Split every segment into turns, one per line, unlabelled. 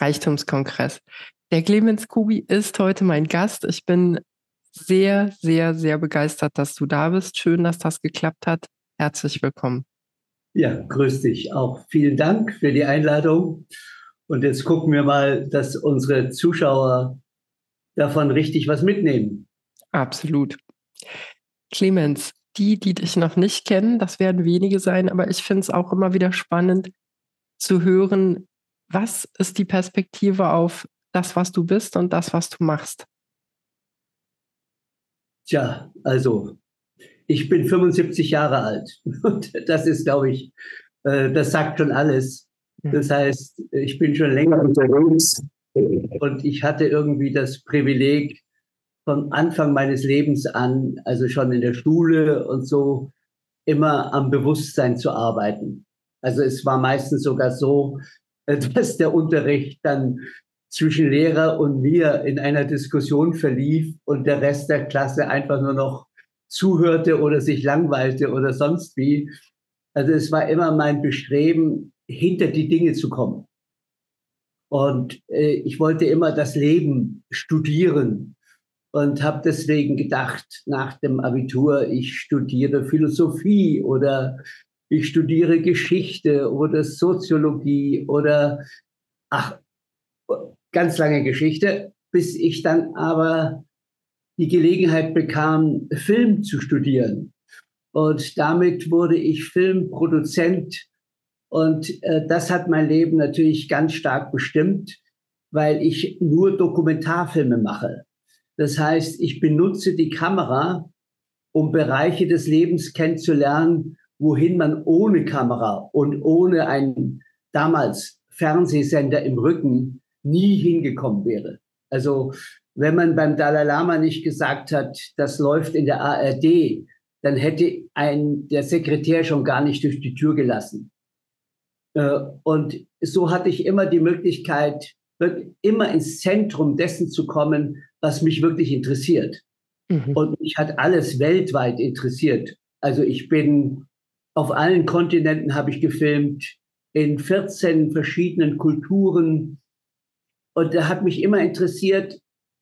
Reichtumskongress. Der Clemens Kubi ist heute mein Gast. Ich bin sehr, sehr, sehr begeistert, dass du da bist. Schön, dass das geklappt hat. Herzlich willkommen.
Ja, grüß dich auch. Vielen Dank für die Einladung. Und jetzt gucken wir mal, dass unsere Zuschauer davon richtig was mitnehmen.
Absolut. Clemens, die dich noch nicht kennen, das werden wenige sein, aber ich finde es auch immer wieder spannend zu hören, was ist die Perspektive auf das, was du bist und das, was du machst?
Tja, also ich bin 75 Jahre alt und das ist, glaube ich, das sagt schon alles. Das heißt, ich bin schon länger unterwegs und ich hatte irgendwie das Privileg, von Anfang meines Lebens an, also schon in der Schule und so, immer am Bewusstsein zu arbeiten. Also es war meistens sogar so, dass der Unterricht dann zwischen Lehrer und mir in einer Diskussion verlief und der Rest der Klasse einfach nur noch zuhörte oder sich langweilte oder sonst wie. Also es war immer mein Bestreben, hinter die Dinge zu kommen. Und ich wollte immer das Leben studieren und habe deswegen gedacht, nach dem Abitur, ich studiere Philosophie oder ich studiere Geschichte oder Soziologie oder, ach, ganz lange Geschichte, bis ich dann aber die Gelegenheit bekam, Film zu studieren. Und damit wurde ich Filmproduzent. Und das hat mein Leben natürlich ganz stark bestimmt, weil ich nur Dokumentarfilme mache. Das heißt, ich benutze die Kamera, um Bereiche des Lebens kennenzulernen, wohin man ohne Kamera und ohne einen damals Fernsehsender im Rücken nie hingekommen wäre. Also wenn man beim Dalai Lama nicht gesagt hat, das läuft in der ARD, dann hätte der Sekretär schon gar nicht durch die Tür gelassen. Und so hatte ich immer die Möglichkeit, immer ins Zentrum dessen zu kommen, was mich wirklich interessiert. Und mich hat alles weltweit interessiert. Also ich bin auf allen Kontinenten habe ich gefilmt, in 14 verschiedenen Kulturen. Und da hat mich immer interessiert,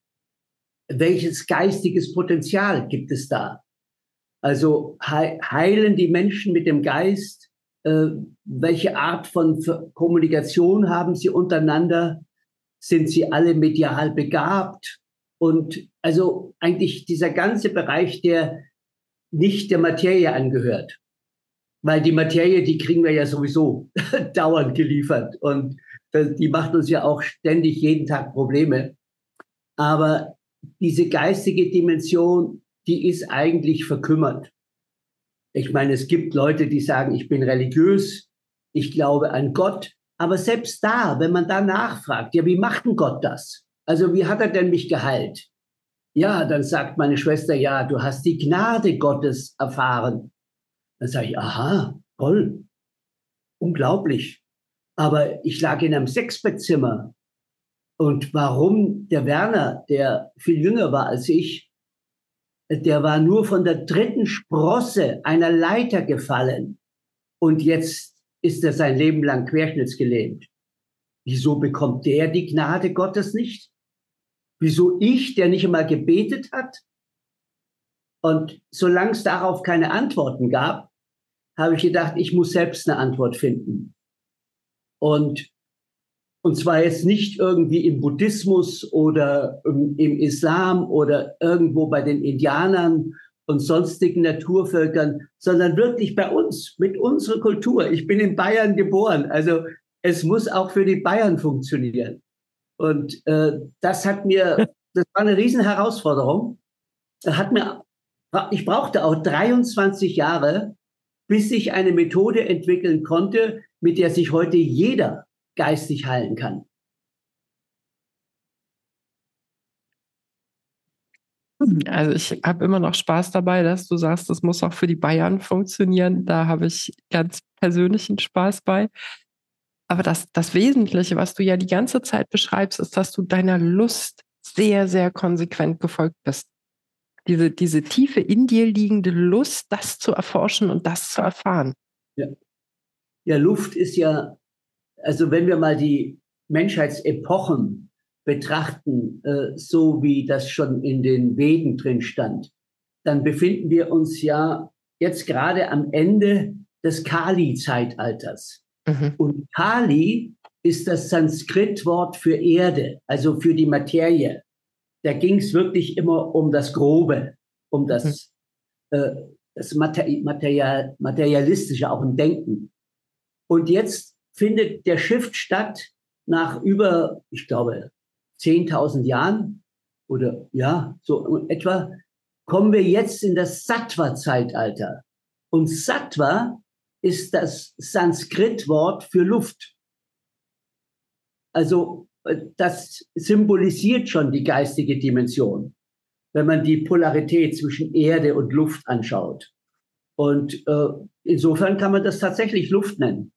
welches geistiges Potenzial gibt es da? Also heilen die Menschen mit dem Geist? Welche Art von Kommunikation haben sie untereinander? Sind sie alle medial begabt? Und also eigentlich dieser ganze Bereich, der nicht der Materie angehört. Weil die Materie, die kriegen wir ja sowieso dauernd geliefert. Und die macht uns ja auch ständig jeden Tag Probleme. Aber diese geistige Dimension, die ist eigentlich verkümmert. Ich meine, es gibt Leute, die sagen, ich bin religiös, ich glaube an Gott. Aber selbst da, wenn man da nachfragt, ja, wie macht denn Gott das? Also wie hat er denn mich geheilt? Ja, dann sagt meine Schwester, ja, du hast die Gnade Gottes erfahren. Dann sage ich, aha, toll, unglaublich. Aber ich lag in einem Sechsbettzimmer. Und warum der Werner, der viel jünger war als ich, der war nur von der dritten Sprosse einer Leiter gefallen. Und jetzt ist er sein Leben lang querschnittsgelähmt. Wieso bekommt der die Gnade Gottes nicht? Wieso ich, der nicht einmal gebetet hat? Und solange es darauf keine Antworten gab, habe ich gedacht, ich muss selbst eine Antwort finden. Und zwar jetzt nicht irgendwie im Buddhismus oder im Islam oder irgendwo bei den Indianern und sonstigen Naturvölkern, sondern wirklich bei uns, mit unserer Kultur. Ich bin in Bayern geboren, also es muss auch für die Bayern funktionieren. Und das war eine riesen Herausforderung. Ich brauchte auch 23 Jahre, bis ich eine Methode entwickeln konnte, mit der sich heute jeder geistig heilen kann.
Also ich habe immer noch Spaß dabei, dass du sagst, das muss auch für die Bayern funktionieren. Da habe ich ganz persönlichen Spaß bei. Aber das Wesentliche, was du ja die ganze Zeit beschreibst, ist, dass du deiner Lust sehr, sehr konsequent gefolgt bist. Diese tiefe in dir liegende Lust, das zu erforschen und das zu erfahren.
Ja, ja, Luft ist ja, also wenn wir mal die Menschheitsepochen betrachten, so wie das schon in den Veden drin stand, dann befinden wir uns ja jetzt gerade am Ende des Kali-Zeitalters.
Mhm.
Und Kali ist das Sanskrit-Wort für Erde, also für die Materie. Da ging es wirklich immer um das Grobe, um das Materialistische, auch im Denken. Und jetzt findet der Shift statt nach über, ich glaube, 10.000 Jahren oder ja, so etwa, kommen wir jetzt in das Sattva-Zeitalter. Und Sattva ist das Sanskrit-Wort für Luft. Also das symbolisiert schon die geistige Dimension, wenn man die Polarität zwischen Erde und Luft anschaut. Und insofern kann man das tatsächlich Luft nennen.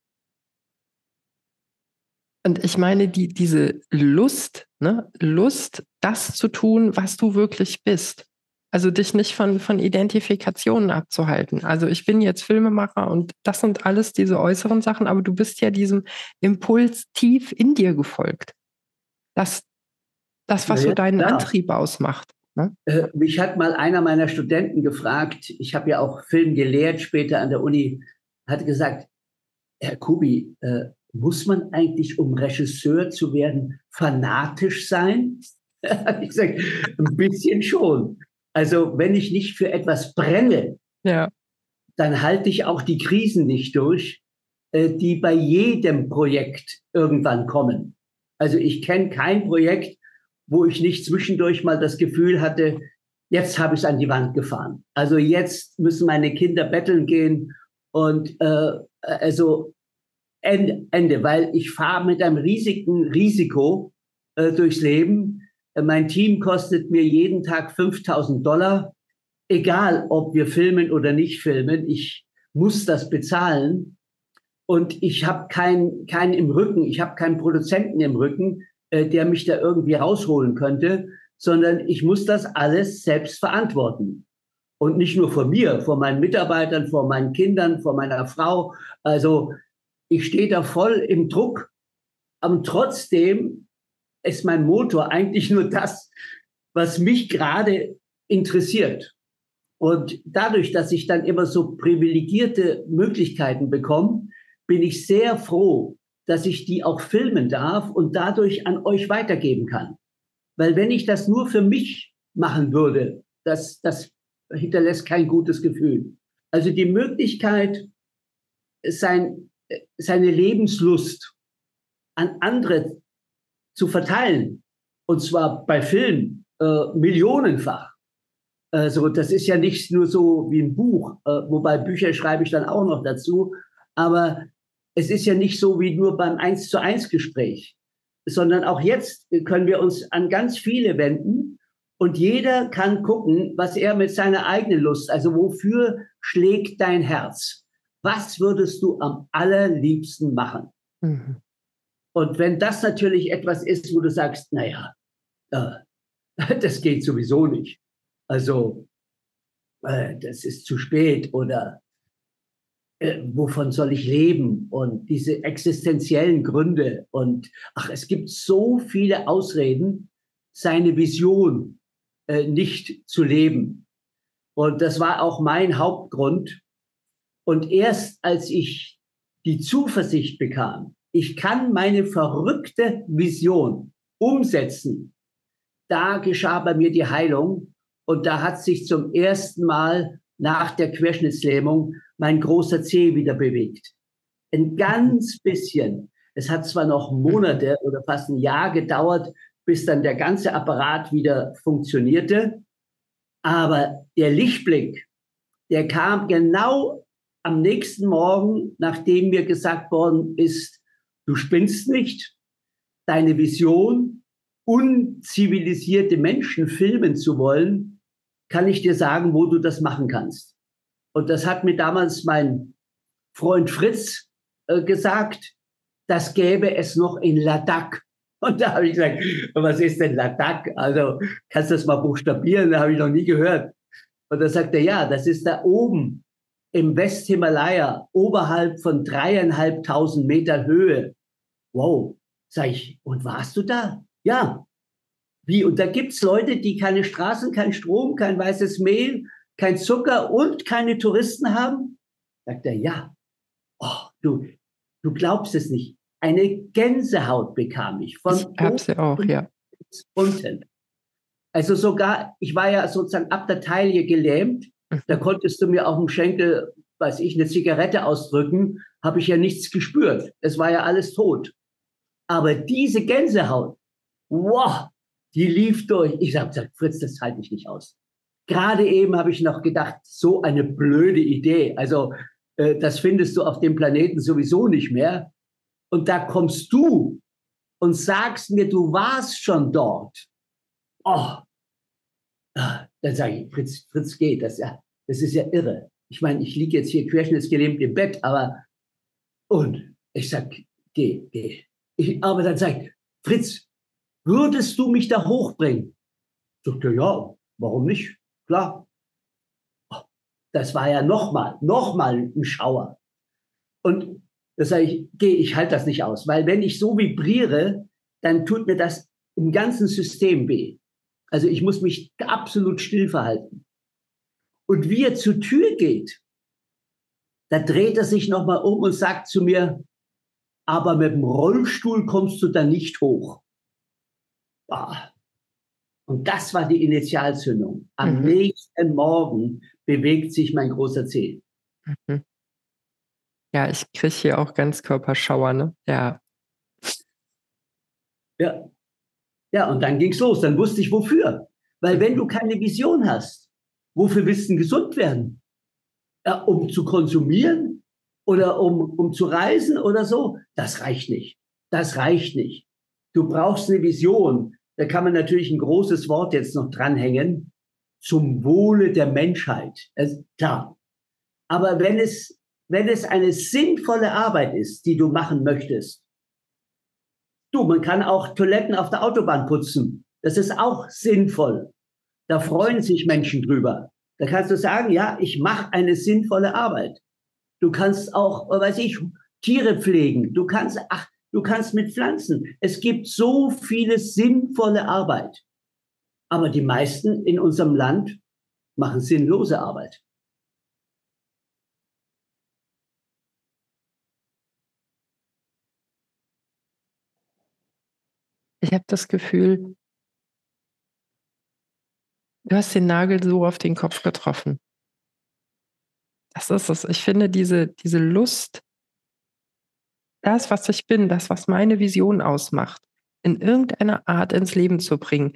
Und ich meine, diese Lust, ne? Lust, das zu tun, was du wirklich bist. Also dich nicht von Identifikationen abzuhalten. Also ich bin jetzt Filmemacher und das sind alles diese äußeren Sachen, aber du bist ja diesem Impuls tief in dir gefolgt. Das was so deinen Antrieb ausmacht. Ne?
Mich hat mal einer meiner Studenten gefragt, ich habe ja auch Film gelehrt später an der Uni, hat gesagt, Herr Kubi, muss man eigentlich, um Regisseur zu werden, fanatisch sein? Ich sage, ein bisschen schon. Also wenn ich nicht für etwas brenne,
ja,
dann halte ich auch die Krisen nicht durch, die bei jedem Projekt irgendwann kommen. Also ich kenne kein Projekt, wo ich nicht zwischendurch mal das Gefühl hatte, jetzt habe ich es an die Wand gefahren. Also jetzt müssen meine Kinder betteln gehen und also Ende, weil ich fahre mit einem riesigen Risiko durchs Leben. Mein Team kostet mir jeden Tag $5.000, egal ob wir filmen oder nicht filmen. Ich muss das bezahlen und ich habe keinen im Rücken, ich habe keinen Produzenten im Rücken, der mich da irgendwie rausholen könnte, sondern ich muss das alles selbst verantworten. Und nicht nur vor mir, vor meinen Mitarbeitern, vor meinen Kindern, vor meiner Frau. Also ich stehe da voll im Druck, aber trotzdem ist mein Motor eigentlich nur das, was mich gerade interessiert. Und dadurch, dass ich dann immer so privilegierte Möglichkeiten bekomme, bin ich sehr froh, dass ich die auch filmen darf und dadurch an euch weitergeben kann. Weil wenn ich das nur für mich machen würde, das hinterlässt kein gutes Gefühl. Also die Möglichkeit, seine Lebenslust an andere zu verteilen, und zwar bei Film millionenfach. Also das ist ja nicht nur so wie ein Buch, wobei Bücher schreibe ich dann auch noch dazu, aber es ist ja nicht so wie nur beim 1:1 Gespräch, sondern auch jetzt können wir uns an ganz viele wenden und jeder kann gucken, was er mit seiner eigenen Lust, also wofür schlägt dein Herz? Was würdest du am allerliebsten machen? Mhm. Und wenn das natürlich etwas ist, wo du sagst, naja, das geht sowieso nicht. Also, das ist zu spät oder wovon soll ich leben? Und diese existenziellen Gründe und es gibt so viele Ausreden, seine Vision nicht zu leben. Und das war auch mein Hauptgrund. Und erst als ich die Zuversicht bekam, ich kann meine verrückte Vision umsetzen, da geschah bei mir die Heilung und da hat sich zum ersten Mal nach der Querschnittslähmung mein großer Zeh wieder bewegt. Ein ganz bisschen. Es hat zwar noch Monate oder fast ein Jahr gedauert, bis dann der ganze Apparat wieder funktionierte, aber der Lichtblick, der kam genau am nächsten Morgen, nachdem mir gesagt worden ist, du spinnst nicht, deine Vision, unzivilisierte Menschen filmen zu wollen, kann ich dir sagen, wo du das machen kannst. Und das hat mir damals mein Freund Fritz gesagt, das gäbe es noch in Ladakh. Und da habe ich gesagt, was ist denn Ladakh? Also kannst du das mal buchstabieren? Da habe ich noch nie gehört. Und da sagt er, ja, das ist da oben im Westhimalaya, oberhalb von 3.500 Meter Höhe. Wow, Sag ich, und warst du da? Ja. Wie? Und da gibt's Leute, die keine Straßen, kein Strom, kein weißes Mehl, kein Zucker und keine Touristen haben? Sagt er, ja. Oh, du glaubst es nicht. Eine Gänsehaut bekam ich
Ich
von
habe sie auch,
oben
ja.
bis unten. Also sogar, ich war ja sozusagen ab der Taille gelähmt. Da konntest du mir auf dem Schenkel, weiß ich, eine Zigarette ausdrücken, habe ich ja nichts gespürt. Es war ja alles tot. Aber diese Gänsehaut, wow, die lief durch. Ich habe gesagt, Fritz, das halte ich nicht aus. Gerade eben habe ich noch gedacht, so eine blöde Idee. Also das findest du auf dem Planeten sowieso nicht mehr. Und da kommst du und sagst mir, du warst schon dort. Oh, dann sage ich, Fritz geht. Das ist ja irre. Ich meine, ich liege jetzt hier querschnittsgelähmt im Bett, aber und ich sag, geh. Aber dann sag ich, Fritz, würdest du mich da hochbringen? Sagt er, ja, warum nicht? Klar. Das war ja nochmal ein Schauer. Und das sage ich, ich halte das nicht aus, weil wenn ich so vibriere, dann tut mir das im ganzen System weh. Also ich muss mich absolut still verhalten. Und wie er zur Tür geht, da dreht er sich nochmal um und sagt zu mir, aber mit dem Rollstuhl kommst du da nicht hoch. Ah. Und das war die Initialzündung. Am nächsten Morgen bewegt sich mein großer Zeh.
Mhm. Ja, ich kriege hier auch Ganzkörperschauer, ne? Ja.
Ja. Ja, und dann ging's los. Dann wusste ich, wofür. Weil wenn du keine Vision hast, wofür willst du denn gesund werden? Ja, um zu konsumieren oder um zu reisen oder so? Das reicht nicht. Das reicht nicht. Du brauchst eine Vision. Da kann man natürlich ein großes Wort jetzt noch dranhängen. Zum Wohle der Menschheit. Klar. Aber wenn es eine sinnvolle Arbeit ist, die du machen möchtest, man kann auch Toiletten auf der Autobahn putzen. Das ist auch sinnvoll. Da freuen sich Menschen drüber. Da kannst du sagen, ja, ich mache eine sinnvolle Arbeit. Du kannst auch, weiß ich, Tiere pflegen. Du kannst mit Pflanzen. Es gibt so viele sinnvolle Arbeit. Aber die meisten in unserem Land machen sinnlose Arbeit.
Ich habe das Gefühl, du hast den Nagel so auf den Kopf getroffen. Das ist es. Ich finde diese Lust, das, was ich bin, das, was meine Vision ausmacht, in irgendeiner Art ins Leben zu bringen.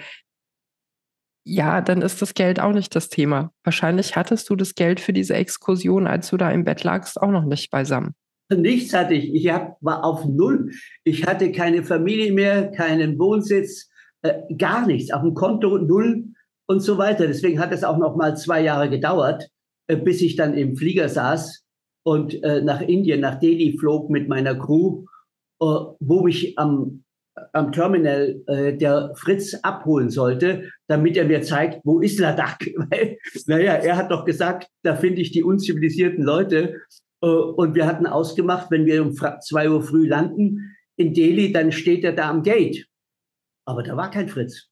Ja, dann ist das Geld auch nicht das Thema. Wahrscheinlich hattest du das Geld für diese Exkursion, als du da im Bett lagst, auch noch nicht beisammen.
Nichts hatte ich. War auf Null. Ich hatte keine Familie mehr, keinen Wohnsitz, gar nichts. Auf dem Konto null und so weiter. Deswegen hat es auch noch mal 2 Jahre gedauert, bis ich dann im Flieger saß und nach Indien, nach Delhi flog mit meiner Crew, wo mich am Terminal der Fritz abholen sollte, damit er mir zeigt, wo ist Ladakh? Weil, naja, er hat doch gesagt, da finde ich die unzivilisierten Leute. Und wir hatten ausgemacht, wenn wir um 2 Uhr früh landen in Delhi, dann steht er da am Gate. Aber da war kein Fritz.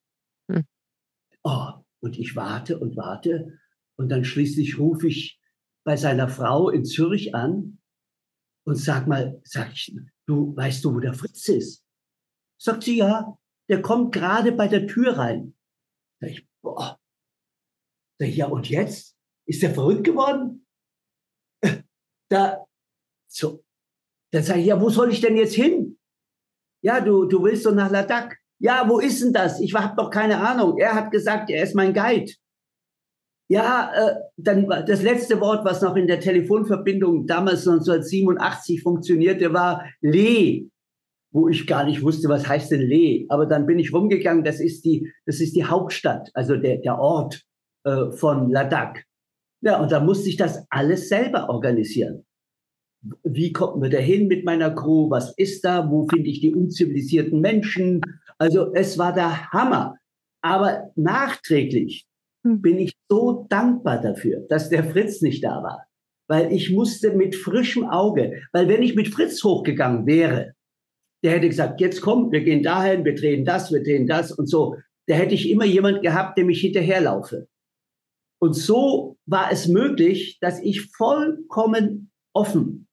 Oh, und ich warte und warte. Und dann schließlich rufe ich bei seiner Frau in Zürich an und sag ich, du, weißt du, wo der Fritz ist? Sagt sie, ja, der kommt gerade bei der Tür rein. Sag ich, boah. Sag ich, ja, und jetzt? Ist der verrückt geworden? Dann sage ich, ja, wo soll ich denn jetzt hin? Ja, du willst doch nach Ladakh. Ja, wo ist denn das? Ich habe doch keine Ahnung. Er hat gesagt, er ist mein Guide. Ja, dann das letzte Wort, was noch in der Telefonverbindung damals 1987 funktionierte, war Leh, wo ich gar nicht wusste, was heißt denn Leh. Aber dann bin ich rumgegangen, das ist die Hauptstadt, also der Ort von Ladakh. Ja, und da musste ich das alles selber organisieren. Wie kommt man da hin mit meiner Crew? Was ist da? Wo finde ich die unzivilisierten Menschen? Also es war der Hammer. Aber nachträglich bin ich so dankbar dafür, dass der Fritz nicht da war. Weil ich musste mit frischem Auge, weil wenn ich mit Fritz hochgegangen wäre, Der hätte gesagt, jetzt komm, wir gehen dahin, wir drehen das und so. Da hätte ich immer jemand gehabt, dem ich hinterherlaufe. Und so war es möglich, dass ich vollkommen offen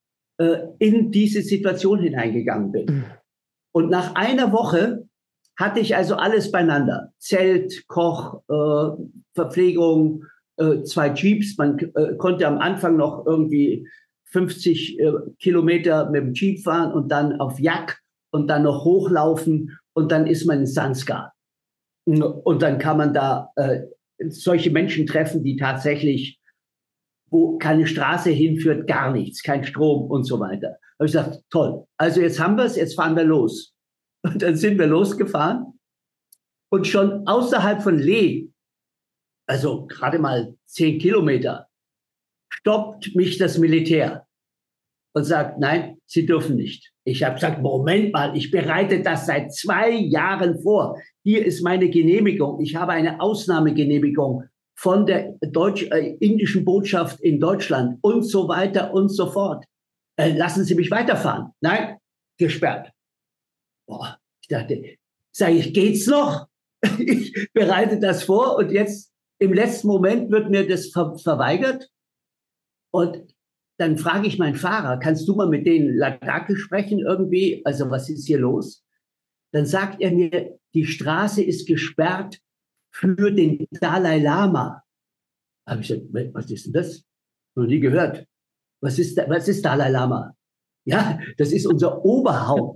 in diese Situation hineingegangen bin. Und nach einer Woche hatte ich also alles beieinander. Zelt, Koch, Verpflegung, 2 Jeeps. Man konnte am Anfang noch irgendwie 50 Kilometer mit dem Jeep fahren und dann auf Jak und dann noch hochlaufen und dann ist man in Sanskar. Und dann kann man da solche Menschen treffen, die tatsächlich, wo keine Straße hinführt, gar nichts, kein Strom und so weiter. Da habe ich gesagt, toll, also jetzt haben wir es, jetzt fahren wir los. Und dann sind wir losgefahren und schon außerhalb von Leh, also gerade mal 10 Kilometer, stoppt mich das Militär und sagt, nein, Sie dürfen nicht. Ich habe gesagt, Moment mal, ich bereite das seit 2 Jahren vor. Hier ist meine Genehmigung. Ich habe eine Ausnahmegenehmigung von der indischen Botschaft in Deutschland und so weiter und so fort. Lassen Sie mich weiterfahren. Nein, gesperrt. Boah, ich dachte, sage ich, geht's noch? Ich bereite das vor und jetzt im letzten Moment wird mir das verweigert. Und dann frage ich meinen Fahrer, kannst du mal mit denen Ladakhi sprechen irgendwie? Also was ist hier los? Dann sagt er mir, die Straße ist gesperrt für den Dalai Lama. Habe ich gesagt, was ist denn das? Noch nie gehört. Was ist Dalai Lama? Ja, das ist unser Oberhaupt.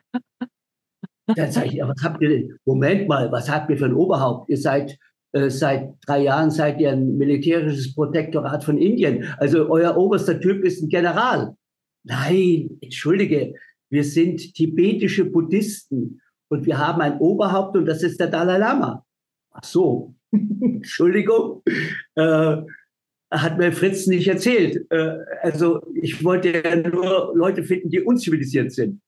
Dann sage ich, was habt ihr denn? Moment mal, was habt ihr für ein Oberhaupt? Ihr seid seit 3 Jahren seid ihr ein militärisches Protektorat von Indien. Also euer oberster Typ ist ein General. Nein, entschuldige, wir sind tibetische Buddhisten und wir haben ein Oberhaupt und das ist der Dalai Lama. Ach so, Entschuldigung, hat mir Fritz nicht erzählt. Also ich wollte ja nur Leute finden, die unzivilisiert sind.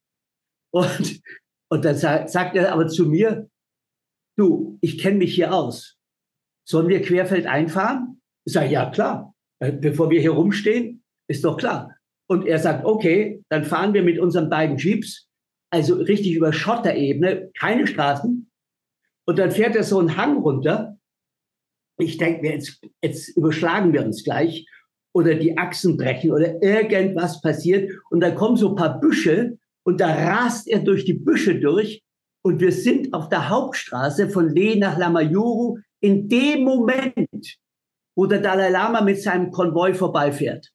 Und dann sagt er aber zu mir, du, ich kenne mich hier aus. Sollen wir querfeldein fahren? Ich sage, ja, klar. Bevor wir hier rumstehen, ist doch klar. Und er sagt, okay, dann fahren wir mit unseren beiden Jeeps, also richtig über Schotterebene, keine Straßen. Und dann fährt er so einen Hang runter. Ich denke mir, jetzt überschlagen wir uns gleich oder die Achsen brechen oder irgendwas passiert. Und dann kommen so ein paar Büsche und da rast er durch die Büsche durch. Und wir sind auf der Hauptstraße von Leh nach Lamayuru in dem Moment, wo der Dalai Lama mit seinem Konvoi vorbeifährt.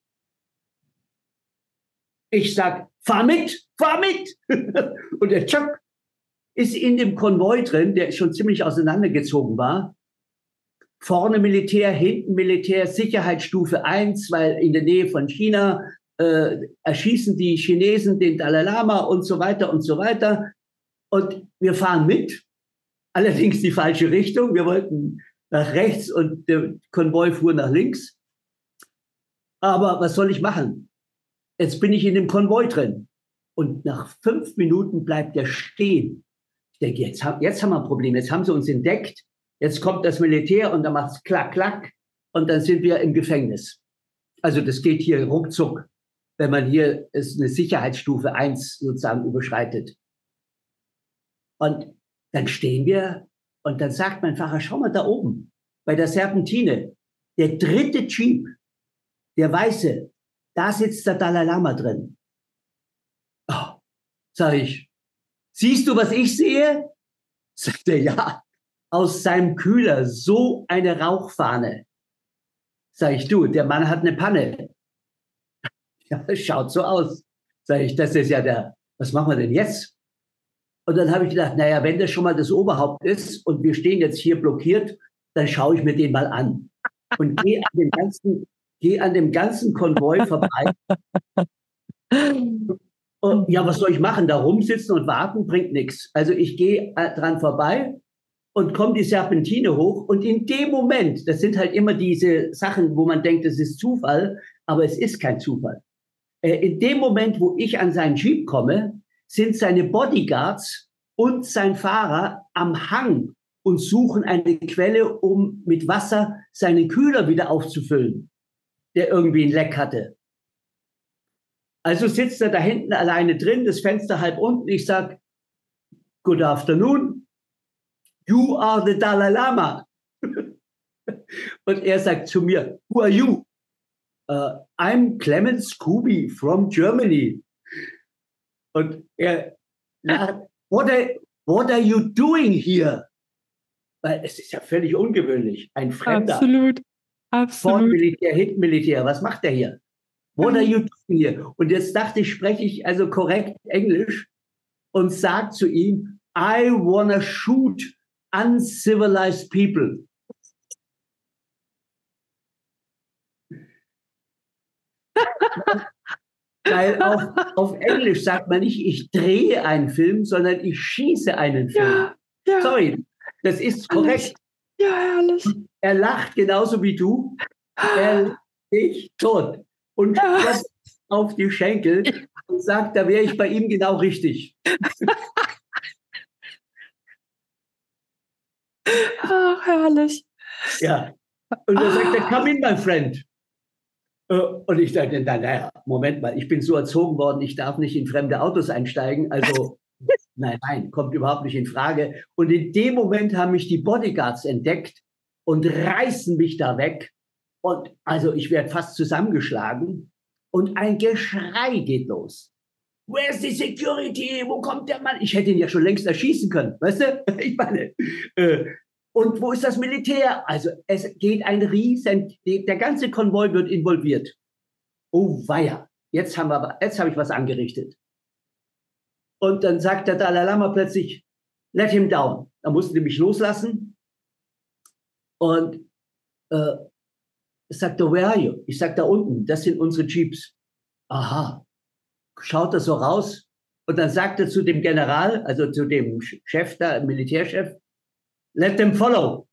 Ich sag, fahr mit, fahr mit. Und der Chuck ist in dem Konvoi drin, der schon ziemlich auseinandergezogen war. Vorne Militär, hinten Militär, Sicherheitsstufe 1, weil in der Nähe von China erschießen die Chinesen den Dalai Lama und so weiter und so weiter. Und wir fahren mit, allerdings die falsche Richtung. Wir wollten nach rechts und der Konvoi fuhr nach links. Aber was soll ich machen? Jetzt bin ich in dem Konvoi drin. Und nach 5 Minuten bleibt der stehen. Ich denke, jetzt haben wir ein Problem. Jetzt haben sie uns entdeckt. Jetzt kommt das Militär und dann macht es klack, klack. Und dann sind wir im Gefängnis. Also das geht hier ruckzuck, wenn man hier ist eine Sicherheitsstufe 1 sozusagen überschreitet. Und dann stehen wir und dann sagt mein Fahrer, schau mal da oben bei der Serpentine, der 3. Jeep, der weiße, da sitzt der Dalai Lama drin. Oh, sag ich, siehst du, was ich sehe? Sagt er, ja, aus seinem Kühler so eine Rauchfahne. Sag ich, du, der Mann hat eine Panne. Ja, schaut so aus. Sag ich, das ist ja was machen wir denn jetzt? Und dann habe ich gedacht, naja, wenn das schon mal das Oberhaupt ist und wir stehen jetzt hier blockiert, dann schaue ich mir den mal an. Und gehe an dem ganzen Konvoi vorbei. Und ja, was soll ich machen? Da rumsitzen und warten bringt nichts. Also ich gehe dran vorbei und komme die Serpentine hoch. Und in dem Moment, das sind halt immer diese Sachen, wo man denkt, das ist Zufall, aber es ist kein Zufall. In dem Moment, wo ich an seinen Jeep komme, sind seine Bodyguards und sein Fahrer am Hang und suchen eine Quelle, um mit Wasser seinen Kühler wieder aufzufüllen, der irgendwie ein Leck hatte. Also sitzt er da hinten alleine drin, das Fenster halb unten. Ich sage, good afternoon, you are the Dalai Lama. Und er sagt zu mir, who are you? I'm Clemens Kubi from Germany. Und er lacht, what are you doing here? Weil es ist ja völlig ungewöhnlich. Ein Fremder.
Absolut.
Sportmilitär, Hitmilitär, was macht der hier? What are you doing here? Und jetzt dachte ich, spreche ich also korrekt Englisch und sage zu ihm, I wanna shoot uncivilized people. Weil auf Englisch sagt man nicht, ich drehe einen Film, sondern ich schieße einen Film.
Ja.
Sorry, das ist korrekt.
Ja, herrlich.
Er lacht genauso wie du. Er lacht dich tot und klopft auf die Schenkel und sagt, da wäre ich bei ihm genau richtig.
Ach, herrlich.
Ja. Und dann sagt er, come in, my friend. Und ich dachte, naja, Moment mal, ich bin so erzogen worden, ich darf nicht in fremde Autos einsteigen. Also, nein, kommt überhaupt nicht in Frage. Und in dem Moment haben mich die Bodyguards entdeckt und reißen mich da weg. Und also ich werde fast zusammengeschlagen. Und ein Geschrei geht los. Where's the security? Wo kommt der Mann? Ich hätte ihn ja schon längst erschießen können, weißt du? Ich meine, und wo ist das Militär? Also es geht der ganze Konvoi wird involviert. Oh weia, jetzt habe ich was angerichtet. Und dann sagt der Dalai Lama plötzlich, let him down. Da mussten die mich loslassen. Und sagt er, where are you? Ich sag, da unten, das sind unsere Jeeps. Aha. Schaut er so raus und dann sagt er zu dem General, also zu dem Chef da, Militärchef, let them follow.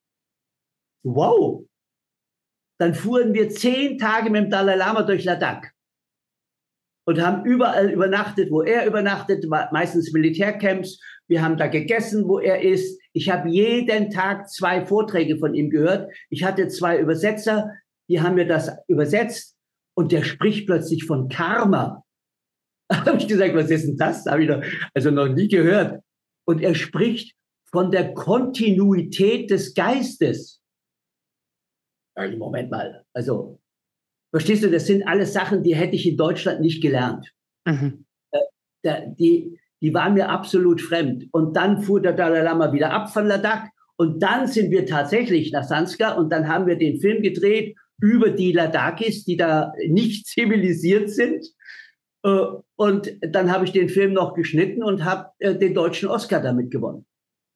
Wow. Dann fuhren wir 10 Tage mit dem Dalai Lama durch Ladakh und haben überall übernachtet, wo er übernachtet, meistens Militärcamps. Wir haben da gegessen, wo er ist. Ich habe jeden Tag 2 Vorträge von ihm gehört. Ich hatte 2 Übersetzer, die haben mir das übersetzt und der spricht plötzlich von Karma. Da habe ich gesagt, was ist denn das? Habe ich noch nie gehört. Und er spricht von der Kontinuität des Geistes. Moment mal, also verstehst du, das sind alles Sachen, die hätte ich in Deutschland nicht gelernt. Mhm. Die waren mir absolut fremd. Und dann fuhr der Dalai Lama wieder ab von Ladakh und dann sind wir tatsächlich nach Sanskar und dann haben wir den Film gedreht über die Ladakis, die da nicht zivilisiert sind. Und dann habe ich den Film noch geschnitten und habe den deutschen Oscar damit gewonnen.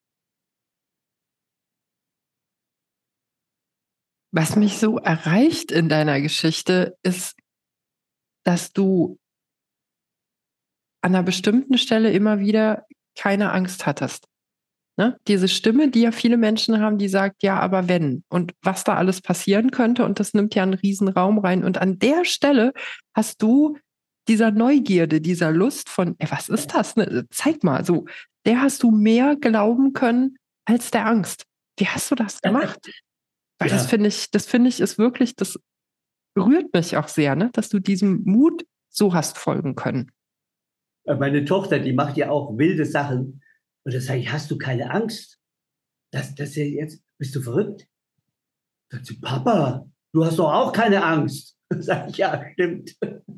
Was mich so erreicht in deiner Geschichte ist, dass du an einer bestimmten Stelle immer wieder keine Angst hattest. Ne? Diese Stimme, die ja viele Menschen haben, die sagt, ja, aber wenn und was da alles passieren könnte und das nimmt ja einen riesen Raum rein. Und an der Stelle hast du dieser Neugierde, dieser Lust von, was ist das? Ne? Zeig mal, so, der hast du mehr glauben können als der Angst. Wie hast du das gemacht? Weil das finde ich ist wirklich, das berührt mich auch sehr, ne? Dass du diesem Mut so hast folgen können.
Meine Tochter, die macht ja auch wilde Sachen. Und da sage ich, hast du keine Angst? Jetzt, bist du verrückt? Sagt sie, Papa, du hast doch auch keine Angst. Sag ich, ja, stimmt.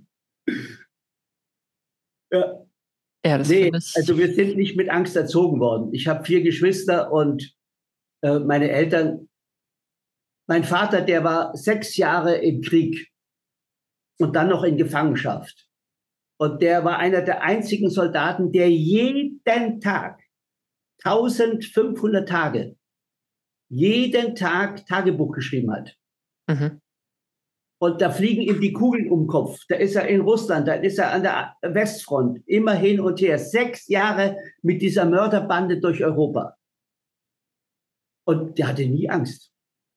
Ja, das also wir sind nicht mit Angst erzogen worden. Ich habe 4 Geschwister und meine Eltern. Mein Vater, der war 6 Jahre im Krieg und dann noch in Gefangenschaft. Und der war einer der einzigen Soldaten, der jeden Tag, 1500 Tage, jeden Tag Tagebuch geschrieben hat. Mhm. Und da fliegen ihm die Kugeln um den Kopf. Da ist er in Russland, da ist er an der Westfront, immer hin und her. 6 Jahre mit dieser Mörderbande durch Europa. Und der hatte nie Angst.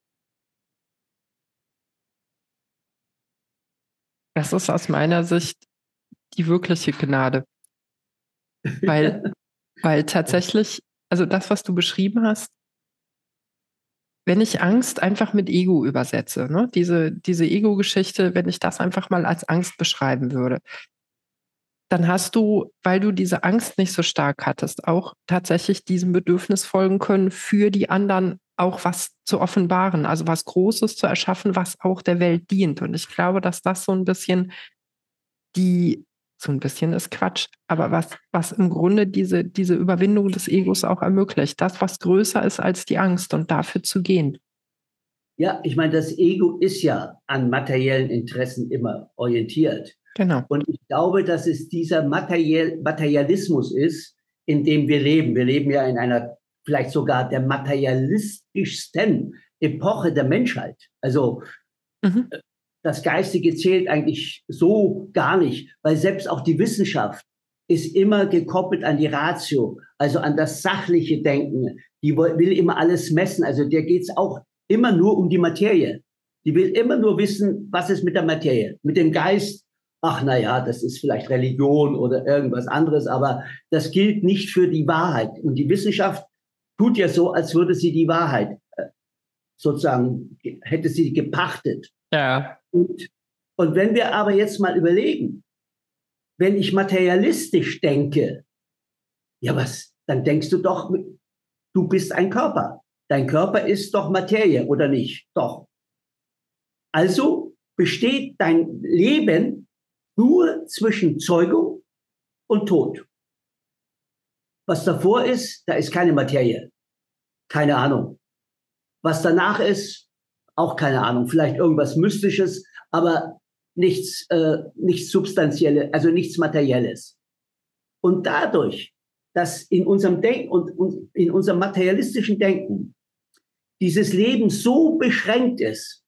Das ist aus meiner Sicht die wirkliche Gnade. Weil tatsächlich, also das, was du beschrieben hast, wenn ich Angst einfach mit Ego übersetze, ne? Diese Ego-Geschichte, wenn ich das einfach mal als Angst beschreiben würde, dann hast du, weil du diese Angst nicht so stark hattest, auch tatsächlich diesem Bedürfnis folgen können, für die anderen auch was zu offenbaren, also was Großes zu erschaffen, was auch der Welt dient. Und ich glaube, dass das so ein bisschen ist Quatsch, aber was im Grunde diese Überwindung des Egos auch ermöglicht, das, was größer ist als die Angst und dafür zu gehen.
Ja, ich meine, das Ego ist ja an materiellen Interessen immer orientiert.
Genau.
Und ich glaube, dass es dieser Materialismus ist, in dem wir leben. Wir leben ja in einer vielleicht sogar der materialistischsten Epoche der Menschheit. Also das Geistige zählt eigentlich so gar nicht, weil selbst auch die Wissenschaft ist immer gekoppelt an die Ratio, also an das sachliche Denken. Die will immer alles messen. Also der geht es auch immer nur um die Materie. Die will immer nur wissen, was ist mit der Materie. Mit dem Geist, ach naja, das ist vielleicht Religion oder irgendwas anderes, aber das gilt nicht für die Wahrheit. Und die Wissenschaft tut ja so, als würde sie die Wahrheit sozusagen, hätte sie gepachtet.
Ja.
Und wenn wir aber jetzt mal überlegen, wenn ich materialistisch denke, ja was, dann denkst du doch, du bist ein Körper. Dein Körper ist doch Materie, oder nicht? Doch. Also besteht dein Leben nur zwischen Zeugung und Tod. Was davor ist, da ist keine Materie. Keine Ahnung. Was danach ist, auch keine Ahnung. Vielleicht irgendwas Mystisches, aber nichts Substanzielles, also nichts Materielles. Und dadurch, dass in unserem Denken und in unserem materialistischen Denken dieses Leben so beschränkt ist,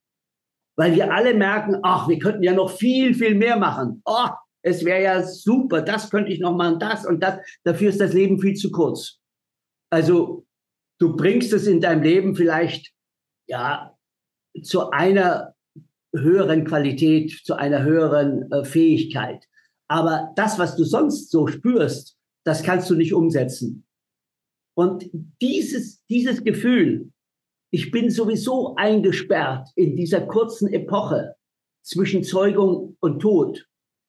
weil wir alle merken, ach, wir könnten ja noch viel, viel mehr machen. Oh, es wäre ja super, das könnte ich noch machen, das und das. Dafür ist das Leben viel zu kurz. Also du bringst es in deinem Leben vielleicht ja zu einer höheren Qualität, zu einer höheren Fähigkeit. Aber das, was du sonst so spürst, das kannst du nicht umsetzen. Und dieses Gefühl, ich bin sowieso eingesperrt in dieser kurzen Epoche zwischen Zeugung und Tod,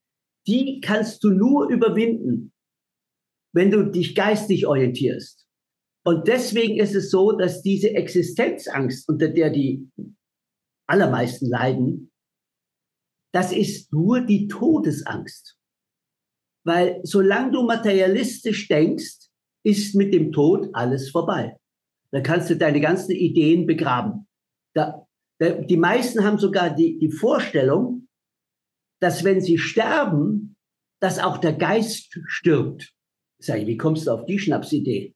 die kannst du nur überwinden, wenn du dich geistig orientierst. Und deswegen ist es so, dass diese Existenzangst, unter der die allermeisten leiden, das ist nur die Todesangst. Weil solange du materialistisch denkst, ist mit dem Tod alles vorbei. Dann kannst du deine ganzen Ideen begraben. Die meisten haben sogar die Vorstellung, dass wenn sie sterben, dass auch der Geist stirbt. Sag ich, wie kommst du auf die Schnapsidee?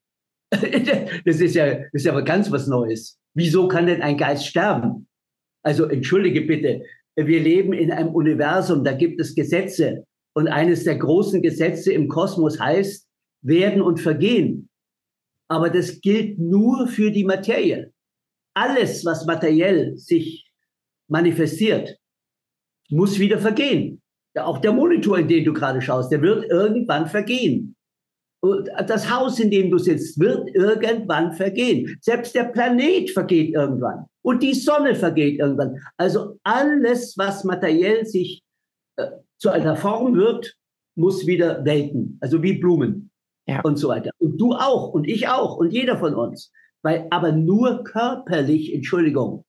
Das ist ja aber ganz was Neues. Wieso kann denn ein Geist sterben? Also entschuldige bitte, wir leben in einem Universum, da gibt es Gesetze. Und eines der großen Gesetze im Kosmos heißt, werden und vergehen. Aber das gilt nur für die Materie. Alles, was materiell sich manifestiert, muss wieder vergehen. Ja, auch der Monitor, in den du gerade schaust, der wird irgendwann vergehen. Und das Haus, in dem du sitzt, wird irgendwann vergehen. Selbst der Planet vergeht irgendwann. Und die Sonne vergeht irgendwann. Also alles, was materiell sich zu einer Form wird, muss wieder welken. Also wie Blumen. Ja. Und so weiter. Und du auch und ich auch und jeder von uns. Aber nur körperlich, Entschuldigung.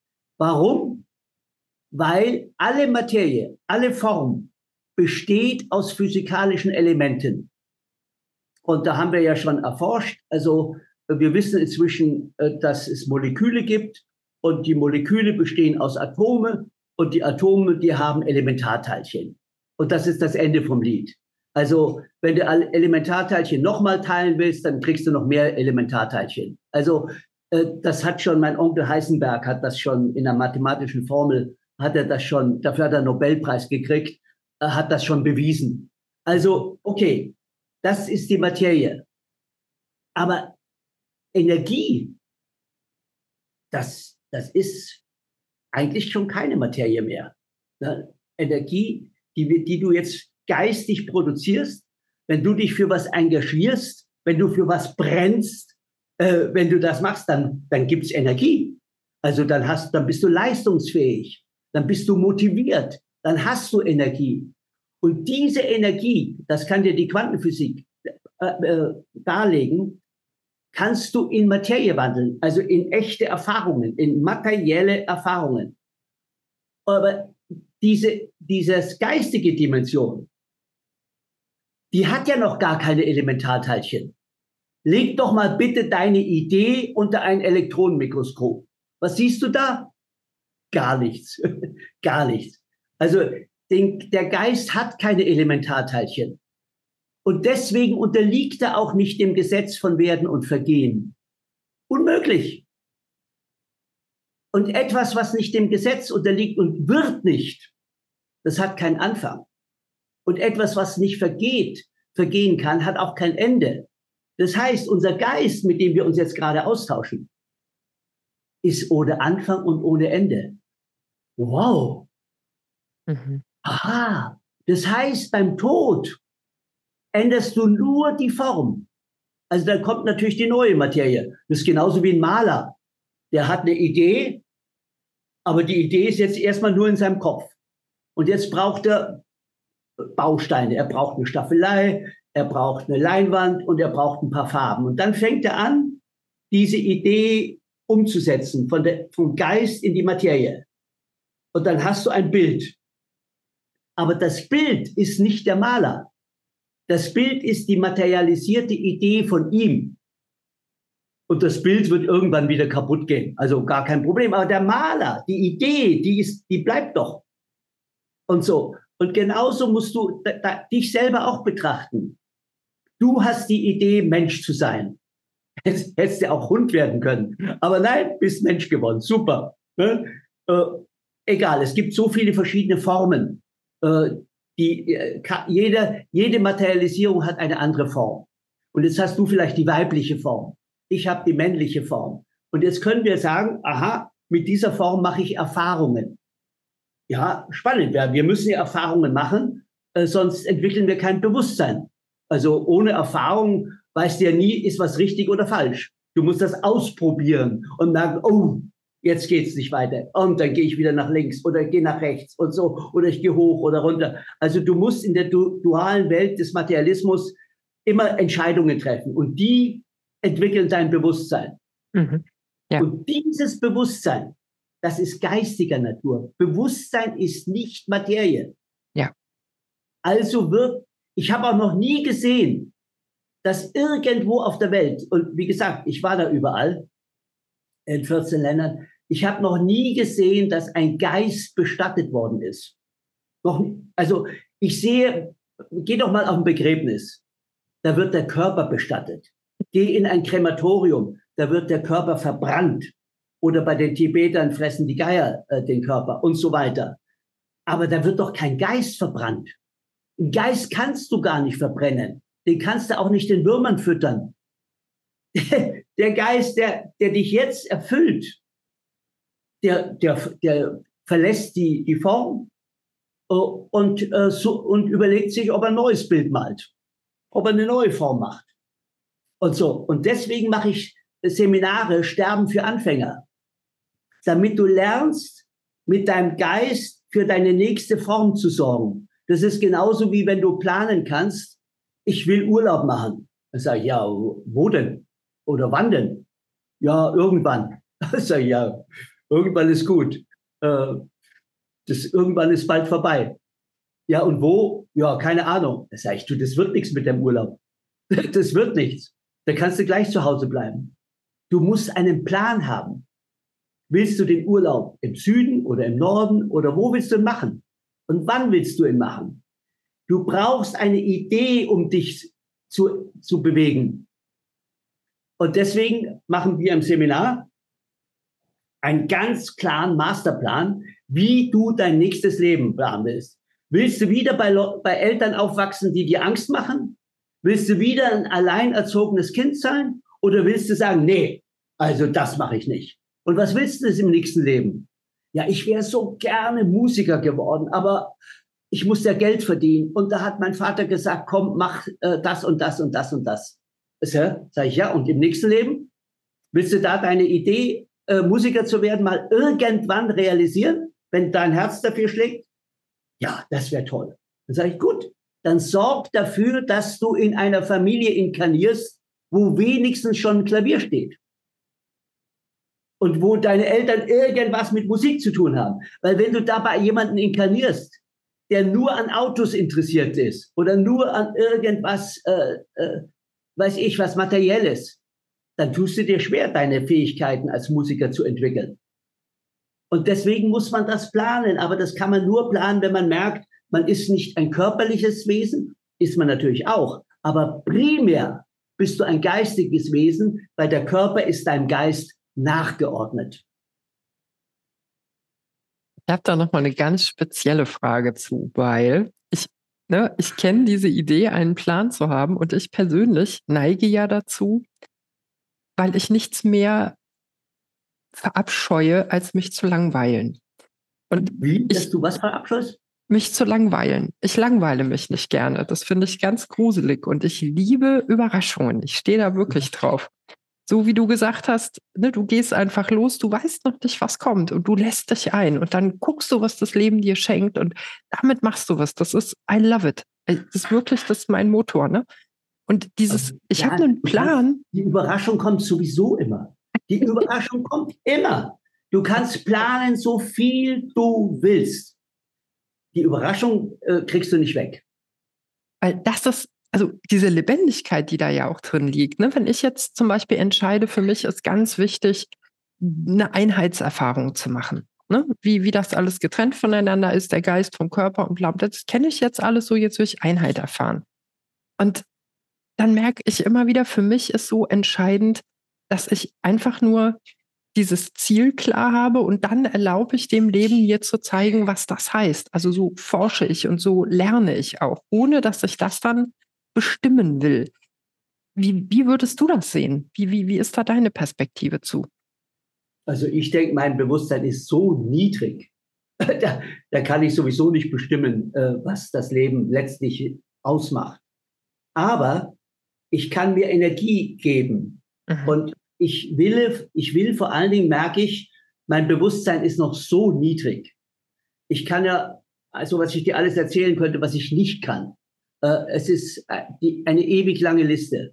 Warum? Weil alle Materie, alle Form besteht aus physikalischen Elementen. Und da haben wir ja schon erforscht. Also wir wissen inzwischen, dass es Moleküle gibt und die Moleküle bestehen aus Atome und die Atome, die haben Elementarteilchen. Und das ist das Ende vom Lied. Also wenn du alle Elementarteilchen nochmal teilen willst, dann kriegst du noch mehr Elementarteilchen. Also das hat schon, mein Onkel Heisenberg hat das schon in der mathematischen Formel, dafür hat er einen Nobelpreis gekriegt, hat das schon bewiesen. Also okay, das ist die Materie. Aber Energie, das ist eigentlich schon keine Materie mehr. Energie, die du jetzt geistig produzierst, wenn du dich für was engagierst, wenn du für was brennst, wenn du das machst, dann gibt's Energie. Also dann bist du leistungsfähig, dann bist du motiviert, dann hast du Energie. Und diese Energie, das kann dir die Quantenphysik darlegen, kannst du in Materie wandeln, also in echte Erfahrungen, in materielle Erfahrungen. Aber diese geistige Dimension, die hat ja noch gar keine Elementarteilchen. Leg doch mal bitte deine Idee unter ein Elektronenmikroskop. Was siehst du da? Gar nichts. Gar nichts. Also der Geist hat keine Elementarteilchen. Und deswegen unterliegt er auch nicht dem Gesetz von Werden und Vergehen. Unmöglich. Und etwas, was nicht dem Gesetz unterliegt und wird nicht, das hat keinen Anfang. Und etwas, was nicht vergehen kann, hat auch kein Ende. Das heißt, unser Geist, mit dem wir uns jetzt gerade austauschen, ist ohne Anfang und ohne Ende. Wow. Mhm. Aha. Das heißt, beim Tod änderst du nur die Form. Also dann kommt natürlich die neue Materie. Das ist genauso wie ein Maler. Der hat eine Idee, aber die Idee ist jetzt erstmal nur in seinem Kopf. Und jetzt braucht er Bausteine. Er braucht eine Staffelei, er braucht eine Leinwand und er braucht ein paar Farben. Und dann fängt er an, diese Idee umzusetzen, vom Geist in die Materie. Und dann hast du ein Bild. Aber das Bild ist nicht der Maler. Das Bild ist die materialisierte Idee von ihm. Und das Bild wird irgendwann wieder kaputt gehen. Also gar kein Problem. Aber der Maler, die Idee, die bleibt doch. Und so. Und genauso musst du dich selber auch betrachten. Du hast die Idee, Mensch zu sein. Hättest du auch Hund werden können. Aber nein, bist Mensch geworden. Super. Egal, es gibt so viele verschiedene Formen. Jede Materialisierung hat eine andere Form. Und jetzt hast du vielleicht die weibliche Form. Ich habe die männliche Form. Und jetzt können wir sagen, aha, mit dieser Form mache ich Erfahrungen. Ja, spannend. Wir müssen ja Erfahrungen machen, sonst entwickeln wir kein Bewusstsein. Also ohne Erfahrung weißt du ja nie, ist was richtig oder falsch. Du musst das ausprobieren und merken, oh, jetzt geht's nicht weiter. Und dann gehe ich wieder nach links oder gehe nach rechts und so. Oder ich gehe hoch oder runter. Also du musst in der dualen Welt des Materialismus immer Entscheidungen treffen. Und die entwickeln dein Bewusstsein. Mhm. Ja. Und dieses Bewusstsein, das ist geistiger Natur. Bewusstsein ist nicht Materie.
Ja.
Also ich habe auch noch nie gesehen, dass irgendwo auf der Welt, und wie gesagt, ich war da überall, in 14 Ländern, ich habe noch nie gesehen, dass ein Geist bestattet worden ist. Also ich sehe, geh doch mal auf ein Begräbnis, da wird der Körper bestattet. Geh in ein Krematorium, da wird der Körper verbrannt. Oder bei den Tibetern fressen die Geier den Körper und so weiter. Aber da wird doch kein Geist verbrannt. Einen Geist kannst du gar nicht verbrennen. Den kannst du auch nicht den Würmern füttern. Der Geist, der dich jetzt erfüllt, der verlässt die Form und überlegt sich, ob er ein neues Bild malt, ob er eine neue Form macht. Und so. Und deswegen mache ich Seminare Sterben für Anfänger, damit du lernst, mit deinem Geist für deine nächste Form zu sorgen. Das ist genauso wie wenn du planen kannst, ich will Urlaub machen. Dann sage ich, ja, wo denn? Oder wann denn? Ja, irgendwann. Dann sage ich, ja, irgendwann ist gut. Irgendwann ist bald vorbei. Ja, und wo? Ja, keine Ahnung. Dann sage ich, du, das wird nichts mit dem Urlaub. Das wird nichts. Da kannst du gleich zu Hause bleiben. Du musst einen Plan haben. Willst du den Urlaub im Süden oder im Norden oder wo willst du ihn machen? Und wann willst du ihn machen? Du brauchst eine Idee, um dich zu bewegen. Und deswegen machen wir im Seminar einen ganz klaren Masterplan, wie du dein nächstes Leben planen willst. Willst du wieder bei Eltern aufwachsen, die dir Angst machen? Willst du wieder ein allein erzogenes Kind sein? Oder willst du sagen, nee, also das mache ich nicht. Und was willst du im nächsten Leben? Ja, ich wäre so gerne Musiker geworden, aber ich muss ja Geld verdienen. Und da hat mein Vater gesagt, komm, mach das und das und das und das. Sag ich, ja, und im nächsten Leben? Willst du da deine Idee, Musiker zu werden, mal irgendwann realisieren, wenn dein Herz dafür schlägt? Ja, das wäre toll. Dann sage ich, gut, dann sorg dafür, dass du in einer Familie inkarnierst, wo wenigstens schon ein Klavier steht. Und wo deine Eltern irgendwas mit Musik zu tun haben. Weil wenn du dabei jemanden inkarnierst, der nur an Autos interessiert ist oder nur an irgendwas, weiß ich, was Materielles, dann tust du dir schwer, deine Fähigkeiten als Musiker zu entwickeln. Und deswegen muss man das planen. Aber das kann man nur planen, wenn man merkt, man ist nicht ein körperliches Wesen, ist man natürlich auch. Aber primär bist du ein geistiges Wesen, weil der Körper ist deinem Geist nachgeordnet.
Ich habe da nochmal eine ganz spezielle Frage zu, weil ich kenne diese Idee, einen Plan zu haben, und ich persönlich neige ja dazu, weil ich nichts mehr verabscheue, als mich zu langweilen. Und
Wie, dass du was verabscheust?
Mich zu langweilen. Ich langweile mich nicht gerne. Das finde ich ganz gruselig, und ich liebe Überraschungen. Ich stehe da wirklich drauf. So wie du gesagt hast, ne, du gehst einfach los, du weißt noch nicht, was kommt, und du lässt dich ein und dann guckst du, was das Leben dir schenkt, und damit machst du was. Das ist, I love it. Das ist wirklich, das ist mein Motor, ne? Und ich habe einen Plan.
Die Überraschung kommt sowieso immer. Die Überraschung kommt immer. Du kannst planen, so viel du willst. Die Überraschung kriegst du nicht weg.
Weil das ist, also diese Lebendigkeit, die da ja auch drin liegt. Ne? Wenn ich jetzt zum Beispiel entscheide, für mich ist ganz wichtig, eine Einheitserfahrung zu machen. Ne? Wie das alles getrennt voneinander ist, der Geist vom Körper und bla, das kenne ich jetzt alles so, jetzt will ich Einheit erfahren. Und dann merke ich immer wieder, für mich ist so entscheidend, dass ich einfach nur dieses Ziel klar habe, und dann erlaube ich dem Leben mir zu zeigen, was das heißt. Also so forsche ich und so lerne ich auch, ohne dass ich das dann bestimmen will. Wie würdest du das sehen? Wie ist da deine Perspektive zu?
Also ich denke, mein Bewusstsein ist so niedrig. Da kann ich sowieso nicht bestimmen, was das Leben letztlich ausmacht. Aber ich kann mir Energie geben. Und ich will vor allen Dingen, merke ich, mein Bewusstsein ist noch so niedrig. Ich kann ja, also was ich dir alles erzählen könnte, was ich nicht kann. Es ist eine ewig lange Liste.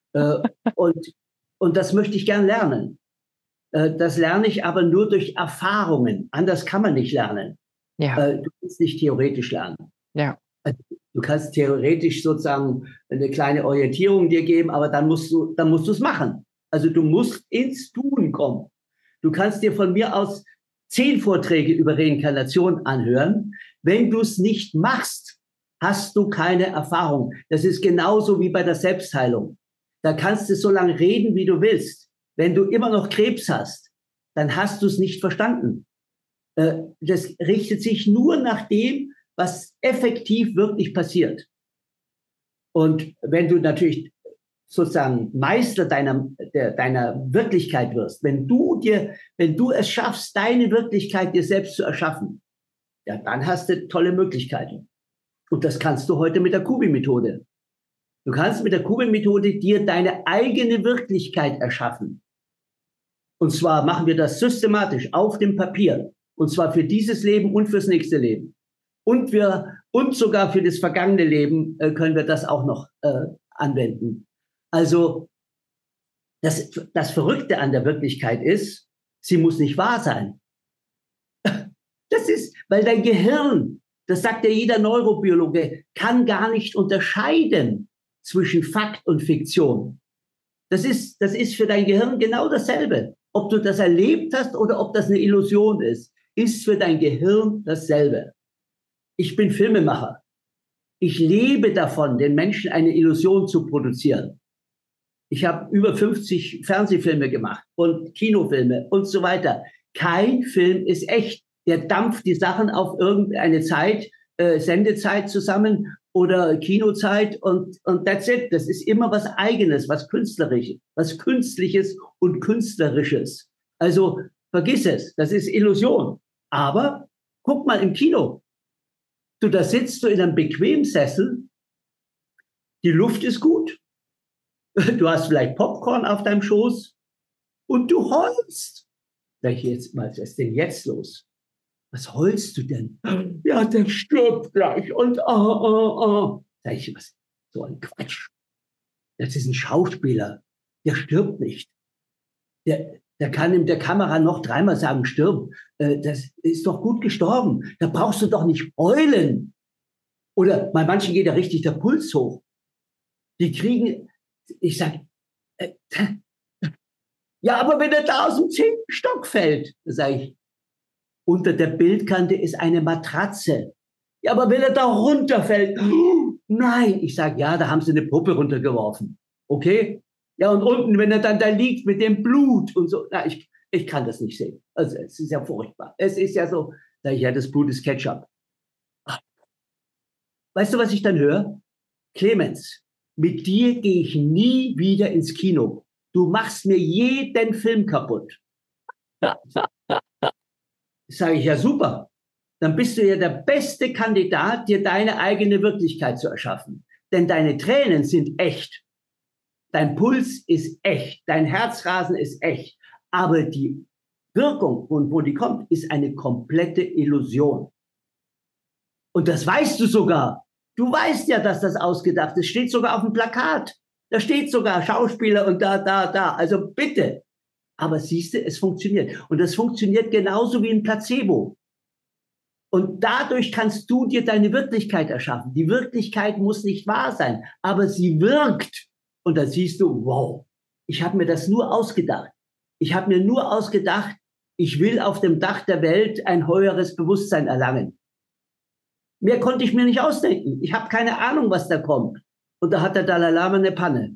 Und das möchte ich gern lernen. Das lerne ich aber nur durch Erfahrungen. Anders kann man nicht lernen.
Ja.
Du kannst nicht theoretisch lernen.
Ja.
Du kannst theoretisch sozusagen eine kleine Orientierung dir geben, aber dann musst du es machen. Also du musst ins Tun kommen. Du kannst dir von mir aus 10 Vorträge über Reinkarnation anhören. Wenn du es nicht machst, hast du keine Erfahrung. Das ist genauso wie bei der Selbstheilung. Da kannst du so lange reden, wie du willst. Wenn du immer noch Krebs hast, dann hast du es nicht verstanden. Das richtet sich nur nach dem, was effektiv wirklich passiert. Und wenn du natürlich sozusagen Meister deiner Wirklichkeit wirst, wenn du es schaffst, deine Wirklichkeit dir selbst zu erschaffen, ja, dann hast du tolle Möglichkeiten. Und das kannst du heute mit der Kubi-Methode. Du kannst mit der Kubi-Methode dir deine eigene Wirklichkeit erschaffen. Und zwar machen wir das systematisch auf dem Papier. Und zwar für dieses Leben und fürs nächste Leben. Und sogar für das vergangene Leben können wir das auch noch anwenden. Also das Verrückte an der Wirklichkeit ist, sie muss nicht wahr sein. Das ist, weil dein Gehirn, das sagt ja jeder Neurobiologe, kann gar nicht unterscheiden zwischen Fakt und Fiktion. Das ist für dein Gehirn genau dasselbe. Ob du das erlebt hast oder ob das eine Illusion ist für dein Gehirn dasselbe. Ich bin Filmemacher. Ich lebe davon, den Menschen eine Illusion zu produzieren. Ich habe über 50 Fernsehfilme gemacht und Kinofilme und so weiter. Kein Film ist echt. Der dampft die Sachen auf irgendeine Zeit, Sendezeit zusammen oder Kinozeit und that's it. Das ist immer was Eigenes, was Künstliches und Künstlerisches. Also vergiss es, das ist Illusion. Aber guck mal im Kino. Da sitzt du in einem bequemen Sessel, die Luft ist gut, du hast vielleicht Popcorn auf deinem Schoß und du heulst. Sag ich jetzt mal, was ist denn jetzt los? was heulst du denn? Ja, der stirbt gleich. Und Sag ich, was? So ein Quatsch. Das ist ein Schauspieler. Der stirbt nicht. Der kann in der Kamera noch 3-mal sagen, stirb. Das ist doch gut gestorben. Da brauchst du doch nicht heulen. Oder bei manchen geht da richtig der Puls hoch. Die kriegen, ich sag, ja, aber wenn er da aus dem 10. Stock fällt, sage ich, unter der Bildkante ist eine Matratze. Ja, aber wenn er da runterfällt, nein. Ich sage, ja, da haben sie eine Puppe runtergeworfen. Okay? Ja, und unten, wenn er dann da liegt mit dem Blut und so, na, ich kann das nicht sehen. Also, es ist ja furchtbar. Es ist ja so, sag ich, ja, das Blut ist Ketchup. Weißt du, was ich dann höre? Clemens, mit dir gehe ich nie wieder ins Kino. Du machst mir jeden Film kaputt. Sage ich, ja super. Dann bist du ja der beste Kandidat, dir deine eigene Wirklichkeit zu erschaffen. Denn deine Tränen sind echt. Dein Puls ist echt. Dein Herzrasen ist echt. Aber die Wirkung, wo die kommt, ist eine komplette Illusion. Und das weißt du sogar. Du weißt ja, dass das ausgedacht ist. Steht sogar auf dem Plakat. Da steht sogar Schauspieler und da. Also bitte. Aber siehst du, es funktioniert. Und das funktioniert genauso wie ein Placebo. Und dadurch kannst du dir deine Wirklichkeit erschaffen. Die Wirklichkeit muss nicht wahr sein, aber sie wirkt. Und da siehst du, wow, ich habe mir das nur ausgedacht. Ich habe mir nur ausgedacht, ich will auf dem Dach der Welt ein höheres Bewusstsein erlangen. Mehr konnte ich mir nicht ausdenken. Ich habe keine Ahnung, was da kommt. Und da hat der Dalai Lama eine Panne.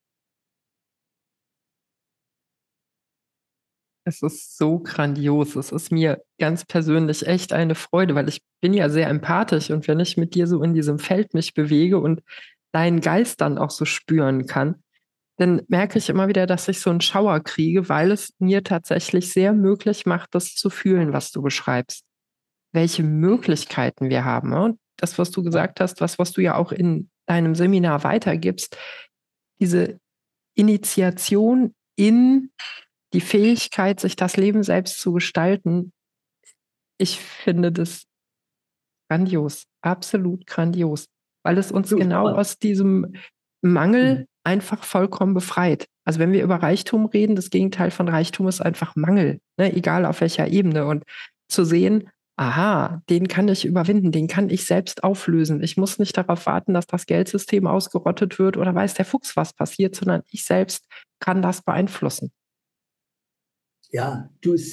Es ist so grandios. Es ist mir ganz persönlich echt eine Freude, weil ich bin ja sehr empathisch und wenn ich mit dir so in diesem Feld mich bewege und deinen Geist dann auch so spüren kann, dann merke ich immer wieder, dass ich so einen Schauer kriege, weil es mir tatsächlich sehr möglich macht, das zu fühlen, was du beschreibst. Welche Möglichkeiten wir haben. Ne? Und das, was du gesagt hast, was du ja auch in deinem Seminar weitergibst, diese Initiation in die Fähigkeit, sich das Leben selbst zu gestalten, ich finde das grandios, absolut grandios, weil es uns genau aus diesem Mangel einfach vollkommen befreit. Also wenn wir über Reichtum reden, das Gegenteil von Reichtum ist einfach Mangel, ne? Egal auf welcher Ebene. Und zu sehen, aha, den kann ich überwinden, den kann ich selbst auflösen. Ich muss nicht darauf warten, dass das Geldsystem ausgerottet wird oder weiß der Fuchs, was passiert, sondern ich selbst kann das beeinflussen.
Ja,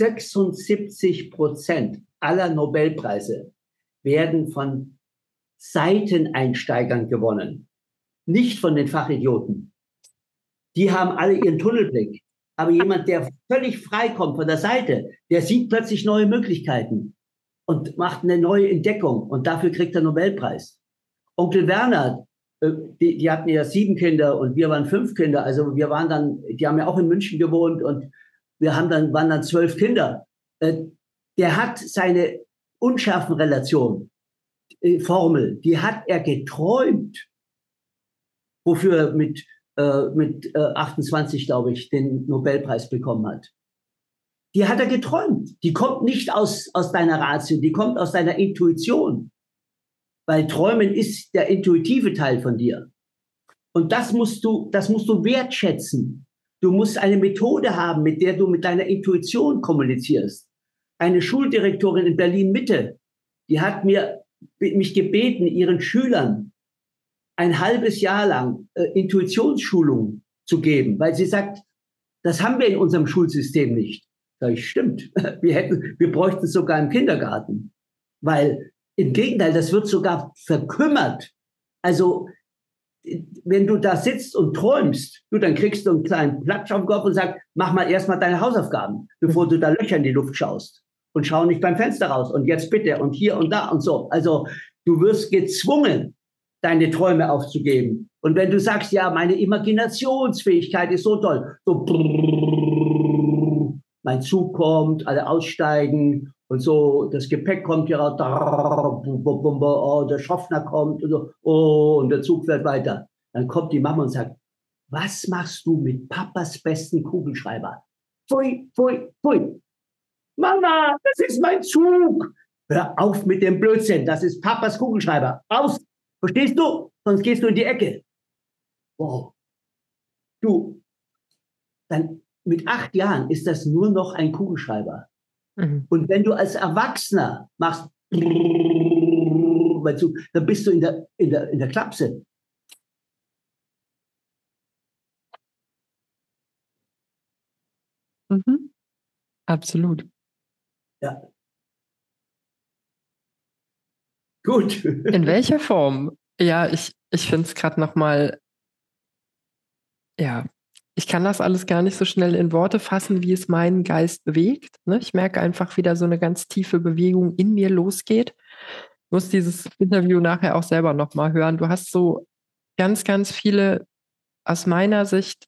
76% aller Nobelpreise werden von Seiteneinsteigern gewonnen, nicht von den Fachidioten. Die haben alle ihren Tunnelblick. Aber jemand, der völlig frei kommt von der Seite, der sieht plötzlich neue Möglichkeiten und macht eine neue Entdeckung und dafür kriegt er Nobelpreis. Onkel Werner, die hatten ja 7 Kinder und wir waren 5 Kinder. Also wir waren dann, die haben ja auch in München gewohnt und waren dann 12 Kinder. Der hat seine Unschärfenrelation, Formel, die hat er geträumt, wofür er mit 28, glaube ich, den Nobelpreis bekommen hat. Die hat er geträumt. Die kommt nicht aus deiner Ratio, die kommt aus deiner Intuition. Weil Träumen ist der intuitive Teil von dir. Und das musst du wertschätzen. Du musst eine Methode haben, mit der du mit deiner Intuition kommunizierst. Eine Schuldirektorin in Berlin-Mitte, die hat mich gebeten, ihren Schülern ein halbes Jahr lang Intuitionsschulung zu geben, weil sie sagt, das haben wir in unserem Schulsystem nicht. Sag ich, stimmt. Wir bräuchten es sogar im Kindergarten. Weil im Gegenteil, das wird sogar verkümmert. Also wenn du da sitzt und träumst, dann kriegst du einen kleinen Platsch auf den Kopf und sagst, mach mal erstmal deine Hausaufgaben, bevor du da Löcher in die Luft schaust. Und schau nicht beim Fenster raus. Und jetzt bitte und hier und da und so. Also du wirst gezwungen, deine Träume aufzugeben. Und wenn du sagst, ja, meine Imaginationsfähigkeit ist so toll, so mein Zug kommt, alle aussteigen und so, das Gepäck kommt hier raus, der Schaffner kommt und so, und der Zug fährt weiter. Dann kommt die Mama und sagt, was machst du mit Papas besten Kugelschreiber? Pfui, pfui, pfui. Mama, das ist mein Zug. hör auf mit dem Blödsinn, das ist Papas Kugelschreiber. Aus! Verstehst du? Sonst gehst du in die Ecke. Wow. Du, dann mit 8 Jahren ist das nur noch ein Kugelschreiber. Mhm. Und wenn du als Erwachsener machst, dann bist du in der Klapse.
Mhm. Absolut.
Ja. Gut.
In welcher Form? Ja, ich finde es gerade nochmal, ja, ich kann das alles gar nicht so schnell in Worte fassen, wie es meinen Geist bewegt. Ne? Ich merke einfach, wie da so eine ganz tiefe Bewegung in mir losgeht. Ich muss dieses Interview nachher auch selber nochmal hören. Du hast so ganz, ganz viele, aus meiner Sicht,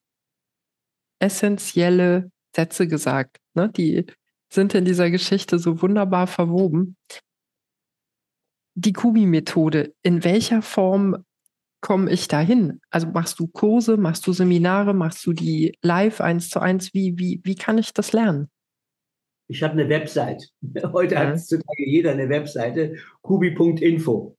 essentielle Sätze gesagt. Ne? Die sind in dieser Geschichte so wunderbar verwoben. Die Kubi-Methode, in welcher Form komme ich dahin? Also machst du Kurse, machst du Seminare, machst du die live 1:1? Wie kann ich das lernen?
Ich habe eine Website. Heute hat heutzutage jeder eine Webseite, kubi.info.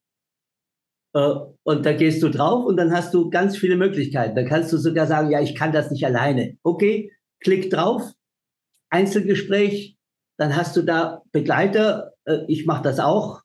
Und da gehst du drauf und dann hast du ganz viele Möglichkeiten. Da kannst du sogar sagen, ja, ich kann das nicht alleine. Okay, klick drauf, Einzelgespräch, dann hast du da Begleiter. Ich mache das auch,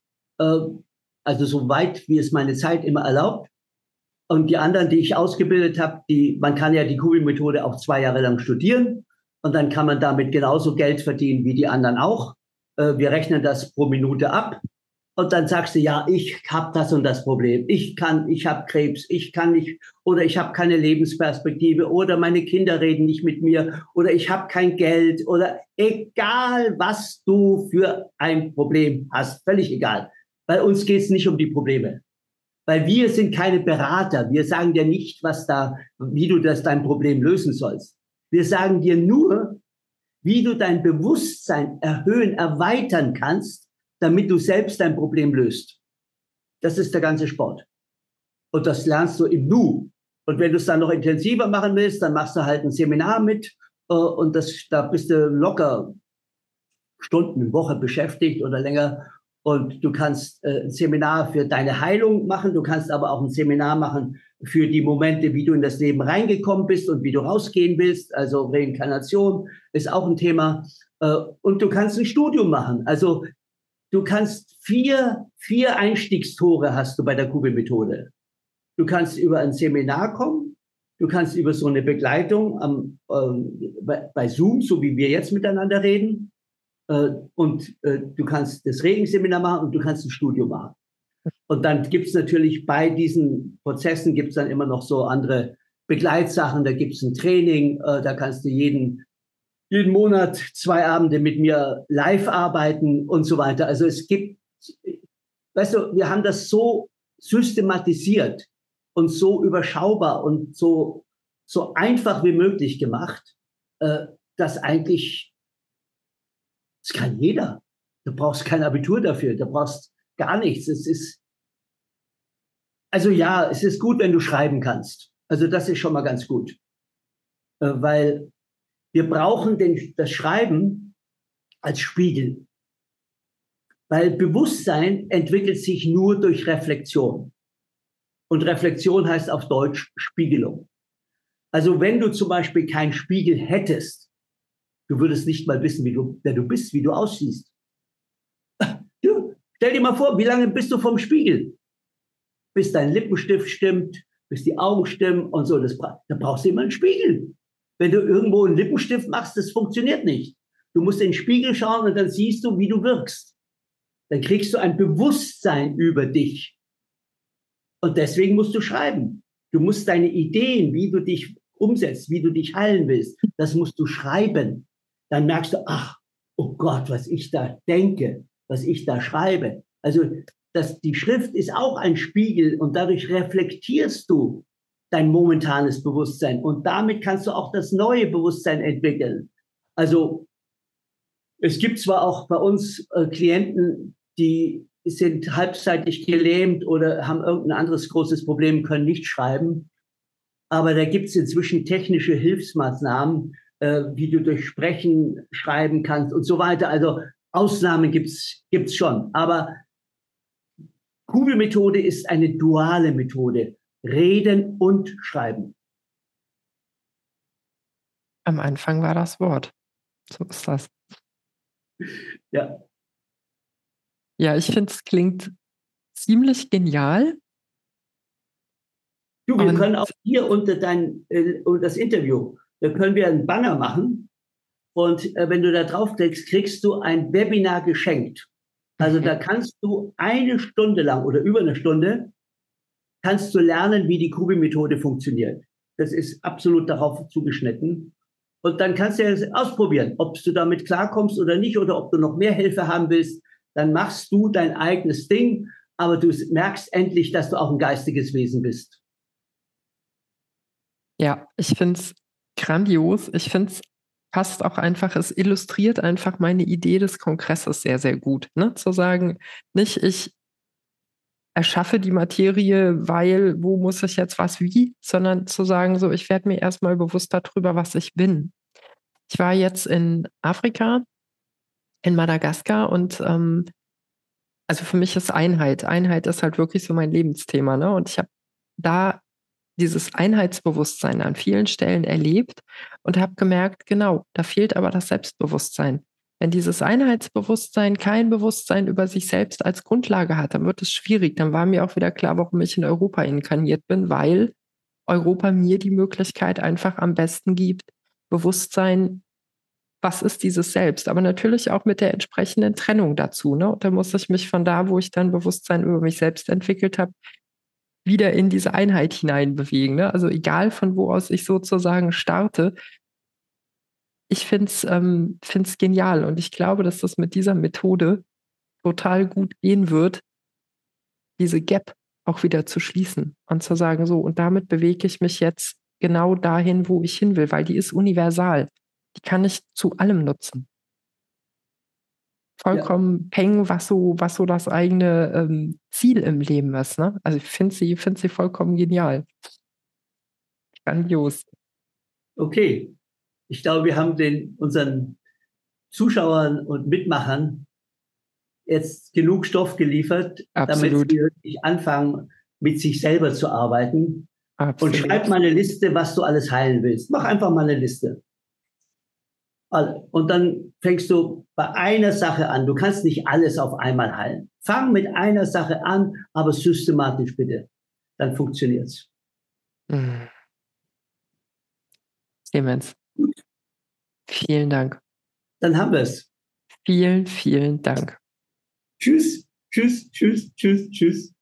also so weit, wie es meine Zeit immer erlaubt. Und die anderen, die ich ausgebildet habe, man kann ja die Kubi-Methode auch 2 Jahre lang studieren und dann kann man damit genauso Geld verdienen wie die anderen auch. Wir rechnen das pro Minute ab. Und dann sagst du, ja, ich habe das und das Problem. Ich habe Krebs, ich kann nicht, oder ich habe keine Lebensperspektive, oder meine Kinder reden nicht mit mir, oder ich habe kein Geld, oder egal, was du für ein Problem hast, völlig egal. Bei uns geht es nicht um die Probleme. Weil wir sind keine Berater. Wir sagen dir nicht, wie du dein Problem lösen sollst. Wir sagen dir nur, wie du dein Bewusstsein erhöhen, erweitern kannst, damit du selbst dein Problem löst. Das ist der ganze Sport. Und das lernst du im Nu. Und wenn du es dann noch intensiver machen willst, dann machst du halt ein Seminar mit und da bist du locker Stunden, eine Woche beschäftigt oder länger. Und du kannst ein Seminar für deine Heilung machen. Du kannst aber auch ein Seminar machen für die Momente, wie du in das Leben reingekommen bist und wie du rausgehen willst. Also Reinkarnation ist auch ein Thema. Und du kannst ein Studium machen. Also du kannst vier Einstiegstore hast du bei der Kubi-Methode. Du kannst über ein Seminar kommen. Du kannst über so eine Begleitung bei Zoom, so wie wir jetzt miteinander reden. Und du kannst das Regenseminar machen und du kannst ein Studium machen. Und dann gibt es natürlich bei diesen Prozessen gibt es dann immer noch so andere Begleitsachen. Da gibt es ein Training, da kannst du jeden Monat 2 Abende mit mir live arbeiten und so weiter. Also es gibt, weißt du, wir haben das so systematisiert und so überschaubar und so einfach wie möglich gemacht, dass eigentlich das kann jeder. Du brauchst kein Abitur dafür. Du brauchst gar nichts. Also ja, es ist gut, wenn du schreiben kannst. Also das ist schon mal ganz gut. Weil wir brauchen das Schreiben als Spiegel. Weil Bewusstsein entwickelt sich nur durch Reflexion. Und Reflexion heißt auf Deutsch Spiegelung. Also wenn du zum Beispiel keinen Spiegel hättest, du würdest nicht mal wissen, wer du bist, wie du aussiehst. Du, stell dir mal vor, wie lange bist du vom Spiegel? Bis dein Lippenstift stimmt, bis die Augen stimmen und so. Da brauchst du immer einen Spiegel. Wenn du irgendwo einen Lippenstift machst, das funktioniert nicht. Du musst in den Spiegel schauen und dann siehst du, wie du wirkst. Dann kriegst du ein Bewusstsein über dich. Und deswegen musst du schreiben. Du musst deine Ideen, wie du dich umsetzt, wie du dich heilen willst, das musst du schreiben. Dann merkst du, ach, oh Gott, was ich da denke, was ich da schreibe. Also die Schrift ist auch ein Spiegel und dadurch reflektierst du dein momentanes Bewusstsein und damit kannst du auch das neue Bewusstsein entwickeln. Also es gibt zwar auch bei uns Klienten, die sind halbseitig gelähmt oder haben irgendein anderes großes Problem, können nicht schreiben, aber da gibt es inzwischen technische Hilfsmaßnahmen, wie du durch Sprechen schreiben kannst und so weiter. Also Ausnahmen gibt's schon, aber Kugelmethode ist eine duale Methode. Reden und Schreiben.
Am Anfang war das Wort. So ist das.
Ja.
Ja, ich finde, es klingt ziemlich genial.
Du, wir können auch hier unter das Interview, da können wir einen Banner machen und wenn du da draufklickst, kriegst du ein Webinar geschenkt. Also da kannst du 1 Stunde lang oder über 1 Stunde kannst du lernen, wie die Kugelmethode funktioniert. Das ist absolut darauf zugeschnitten. Und dann kannst du ja ausprobieren, ob du damit klarkommst oder nicht oder ob du noch mehr Hilfe haben willst. Dann machst du dein eigenes Ding, aber du merkst endlich, dass du auch ein geistiges Wesen bist.
Ja, ich finde es grandios. Ich finde es passt auch einfach, es illustriert einfach meine Idee des Kongresses sehr, sehr gut. Ne? Zu sagen, nicht ich erschaffe die Materie, weil wo muss ich jetzt was wie, sondern zu sagen, so, ich werde mir erstmal bewusst darüber, was ich bin. Ich war jetzt in Afrika, in Madagaskar und also für mich ist Einheit. Einheit ist halt wirklich so mein Lebensthema, ne? Und ich habe da dieses Einheitsbewusstsein an vielen Stellen erlebt und habe gemerkt, genau, da fehlt aber das Selbstbewusstsein. Wenn dieses Einheitsbewusstsein kein Bewusstsein über sich selbst als Grundlage hat, dann wird es schwierig. Dann war mir auch wieder klar, warum ich in Europa inkarniert bin, weil Europa mir die Möglichkeit einfach am besten gibt, Bewusstsein, was ist dieses Selbst, aber natürlich auch mit der entsprechenden Trennung dazu. Ne? Und da muss ich mich von da, wo ich dann Bewusstsein über mich selbst entwickelt habe, wieder in diese Einheit hineinbewegen. Ne? Also egal von wo aus ich sozusagen starte, ich find's genial und ich glaube, dass das mit dieser Methode total gut gehen wird, diese Gap auch wieder zu schließen und zu sagen, so, und damit bewege ich mich jetzt genau dahin, wo ich hin will, weil die ist universal. Die kann ich zu allem nutzen. Vollkommen peng, was so das eigene Ziel im Leben ist. Ne? Also ich finde sie vollkommen genial. Grandios.
Okay, ich glaube, wir haben unseren Zuschauern und Mitmachern jetzt genug Stoff geliefert, damit
Absolut.
sie wirklich anfangen, mit sich selber zu arbeiten.
Absolut.
Und schreib mal eine Liste, was du alles heilen willst. Mach einfach mal eine Liste. Und dann fängst du bei einer Sache an. Du kannst nicht alles auf einmal heilen. Fang mit einer Sache an, aber systematisch bitte. Dann funktioniert's.
Clemens, vielen Dank.
Dann haben wir es.
Vielen, vielen Dank.
Tschüss, tschüss, tschüss, tschüss, tschüss.